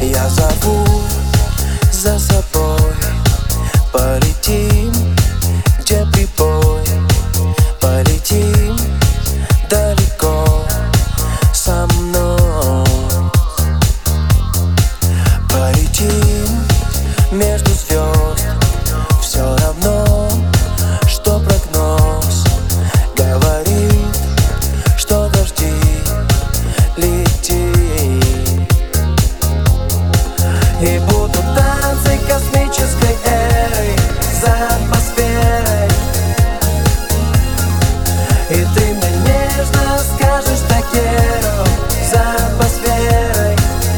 Я зову за собой, полетим, где прибой, полетим далеко со мной. Полетим между звезд, все равно, что прогноз говорит, что дожди лети. И будут танцы космической эры за атмосферой. И ты мне нежно скажешь «такеро» за атмосферой.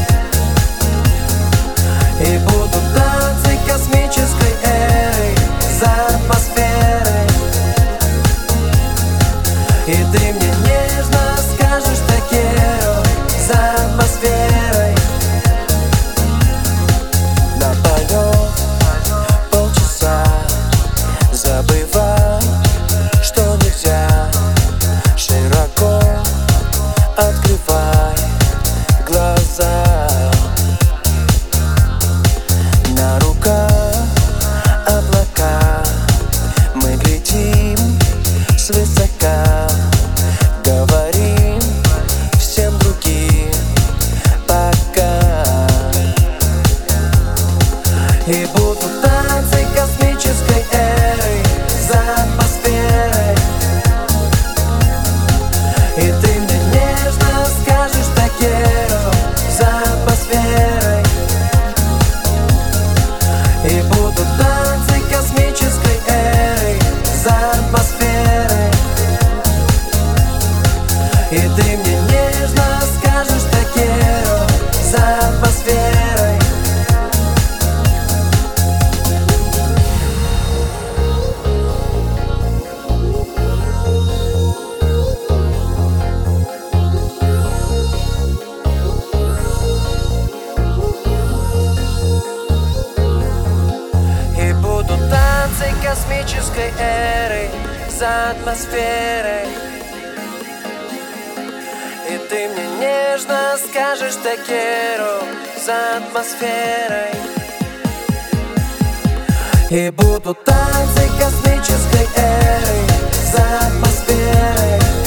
И будут танцы космической эры за атмосферой. И ты мне нежно скажешь «такеро» за атмосферой. На полет полчаса забывай, что нельзя. Широко открывай глаза. На руках облака, мы глядим свысока, говорим всем другим пока. И будут танцы космической эры за атмосферой. И ты мне нежно скажешь «такеро» за атмосферой. И будут танцы космической эры за атмосферой. И ты мне нежно скажешь «такеро» за атмосферой. И будут танцы космической эры за атмосферой. И ты мне нежно скажешь «такеро» за атмосферой. И будут танцы космической эры за атмосферой.